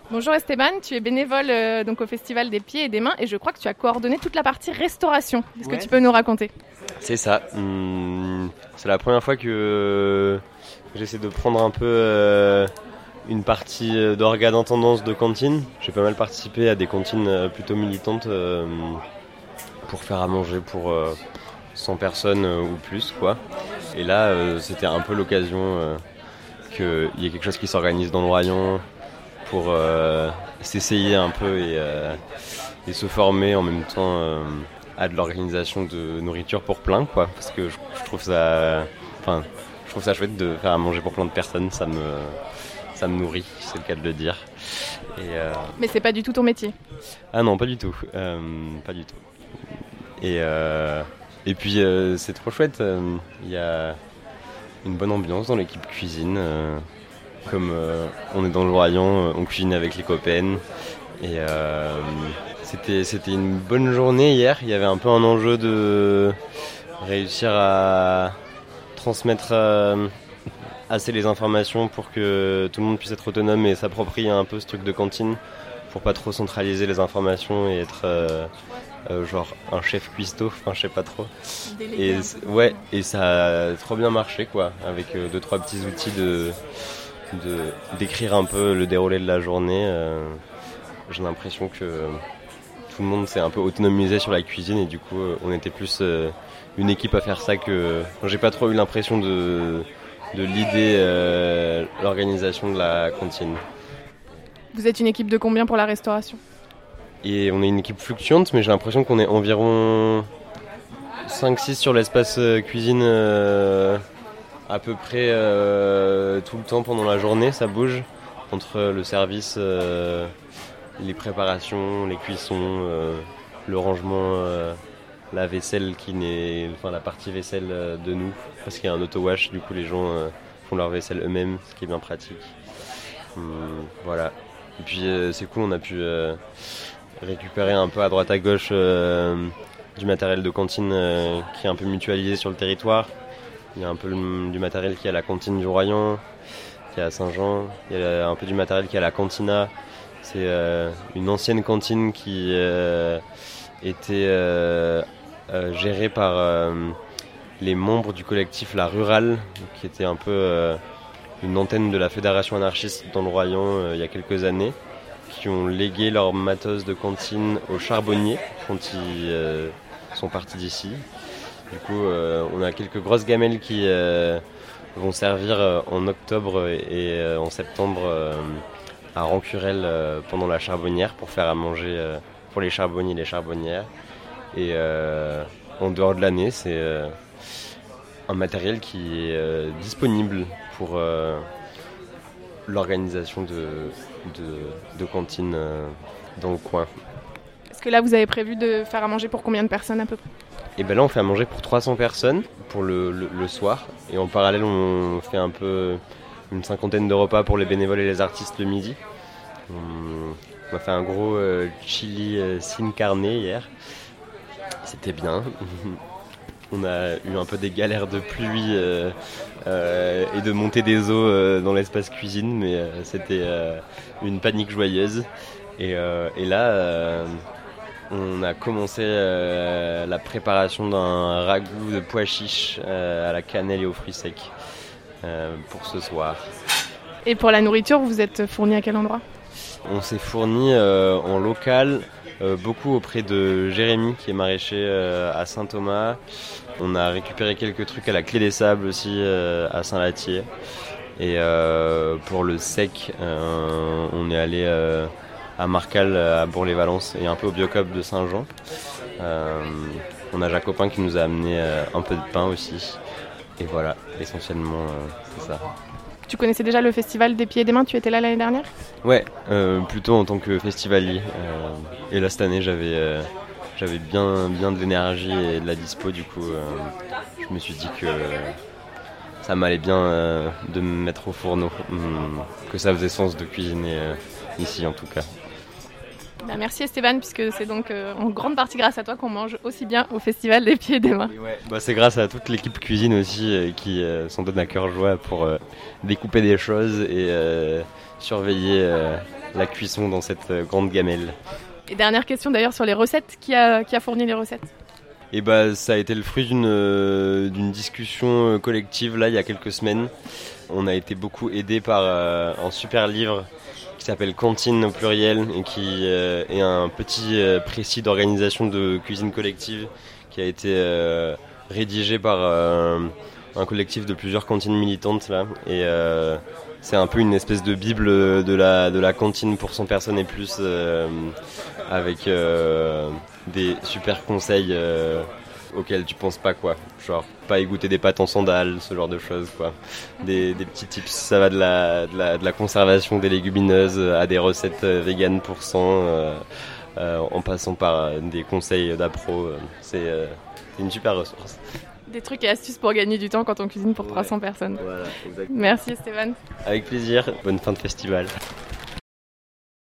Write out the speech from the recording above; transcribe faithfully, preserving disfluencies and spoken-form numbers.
Bonjour Esteban, tu es bénévole euh, donc au Festival des Pieds et des Mains et je crois que tu as coordonné toute la partie restauration. Est-ce Ouais. que tu peux nous raconter? C'est ça. Hum, c'est la première fois que euh, j'essaie de prendre un peu euh, une partie euh, d'orgas d'intendance de cantine. J'ai pas mal participé à des cantines euh, plutôt militantes euh, pour faire à manger pour euh, cent personnes euh, ou plus, quoi. Et là, euh, c'était un peu l'occasion euh, qu'il y ait quelque chose qui s'organise dans le Royan pour euh, s'essayer un peu et, euh, et se former en même temps euh, à de l'organisation de nourriture pour plein, quoi. Parce que je, je trouve ça, enfin, je trouve ça chouette de faire à manger pour plein de personnes. Ça me, ça me nourrit, c'est le cas de le dire. Et, euh... Mais c'est pas du tout ton métier. Ah non, pas du tout, euh, pas du tout. Et euh, et puis euh, c'est trop chouette. Il euh, y a une bonne ambiance dans l'équipe cuisine. Euh, Comme euh, on est dans le Royan, on cuisine avec les copains. Et euh, c'était, c'était une bonne journée hier. Il y avait un peu un enjeu de réussir à transmettre euh, assez les informations pour que tout le monde puisse être autonome et s'approprier un peu ce truc de cantine pour pas trop centraliser les informations et être euh, euh, genre un chef cuistot, enfin je sais pas trop. Et ouais, et ça a trop bien marché, quoi, avec euh, deux trois petits outils de De, d'écrire un peu le déroulé de la journée. Euh, j'ai l'impression que tout le monde s'est un peu autonomisé sur la cuisine et du coup euh, on était plus euh, une équipe à faire ça que... J'ai pas trop eu l'impression de, de l'idée, euh, l'organisation de la cantine. Vous êtes une équipe de combien pour la restauration? Et on est une équipe fluctuante, mais j'ai l'impression qu'on est environ cinq six sur l'espace euh, cuisine euh, à peu près euh, tout le temps pendant la journée. Ça bouge entre le service, euh, les préparations, les cuissons, euh, le rangement, euh, la vaisselle qui n'est, enfin la partie vaisselle euh, de nous, parce qu'il y a un auto-wash, du coup les gens euh, font leur vaisselle eux-mêmes, ce qui est bien pratique. Hum, voilà. Et puis euh, c'est cool, on a pu euh, récupérer un peu à droite à gauche euh, du matériel de cantine euh, qui est un peu mutualisé sur le territoire. Il y a un peu du matériel qui est à la cantine du Royan, qui est à Saint-Jean. Il y a un peu du matériel qui est à la Cantina. C'est euh, une ancienne cantine qui euh, était euh, euh, gérée par euh, les membres du collectif La Rurale, qui était un peu euh, une antenne de la fédération anarchiste dans le Royan euh, il y a quelques années, qui ont légué leur matos de cantine aux charbonniers quand ils euh, sont partis d'ici. Du coup, euh, on a quelques grosses gamelles qui euh, vont servir euh, en octobre et euh, en septembre euh, à Rancurel euh, pendant la charbonnière pour faire à manger euh, pour les charbonniers et les charbonnières. Et euh, en dehors de l'année, c'est euh, un matériel qui est euh, disponible pour euh, l'organisation de, de, de cantines euh, dans le coin. Est-ce que là, vous avez prévu de faire à manger pour combien de personnes à peu près? Et ben là on fait à manger pour trois cents personnes pour le, le, le soir, et en parallèle on fait un peu une cinquantaine de repas pour les bénévoles et les artistes le midi. On a fait un gros euh, chili euh, sin carne hier, c'était bien. On a eu un peu des galères de pluie euh, euh, et de montée des eaux euh, dans l'espace cuisine, mais euh, c'était euh, une panique joyeuse. Et, euh, et là euh, on a commencé euh, la préparation d'un ragoût de pois chiches euh, à la cannelle et aux fruits secs euh, pour ce soir. Et pour la nourriture, vous êtes fourni à quel endroit? On s'est fourni euh, en local, euh, beaucoup auprès de Jérémy qui est maraîcher euh, à Saint-Thomas. On a récupéré quelques trucs à la Clé des Sables aussi euh, à Saint-Latier. Et euh, pour le sec, euh, on est allé... Euh, à Marcal, à Bourg-les-Valences et un peu au Biocop de Saint-Jean. Euh, on a Jacopin qui nous a amené euh, un peu de pain aussi. Et voilà, essentiellement, euh, c'est ça. Tu connaissais déjà le Festival des Pieds et des Mains? Tu étais là l'année dernière? Ouais, euh, plutôt en tant que festivalier. Euh, et là, cette année, j'avais, euh, j'avais bien, bien de l'énergie et de la dispo. Du coup, euh, je me suis dit que ça m'allait bien euh, de me mettre au fourneau. Hum, que ça faisait sens de cuisiner euh, ici, en tout cas. Bah merci Esteban, puisque c'est donc euh, en grande partie grâce à toi qu'on mange aussi bien au Festival des Pieds et des Mains. Ouais, bah c'est grâce à toute l'équipe cuisine aussi euh, qui euh, s'en donne à cœur joie pour euh, découper des choses et euh, surveiller euh, la cuisson dans cette euh, grande gamelle. Et dernière question d'ailleurs sur les recettes, qui a, qui a fourni les recettes ? Et bah ça a été le fruit d'une, euh, d'une discussion collective là il y a quelques semaines. On a été beaucoup aidé par euh, un super livre qui s'appelle Cantine au pluriel et qui euh, est un petit euh, précis d'organisation de cuisine collective qui a été euh, rédigé par euh, un collectif de plusieurs cantines militantes là. Et euh, c'est un peu une espèce de bible de la, de la cantine pour cent personnes et plus euh, avec euh, des super conseils euh, auxquels tu penses pas quoi. Genre pas égoutter des pâtes en sandales, ce genre de choses quoi. Des, des petits tips, ça va de la, de, la, de la conservation des légumineuses à des recettes véganes pour cent euh, euh, en passant par des conseils d'appro. C'est, euh, c'est une super ressource. Des trucs et astuces pour gagner du temps quand on cuisine pour ouais. trois cents personnes. Voilà, exactement. Merci Esteban. Avec plaisir, bonne fin de festival.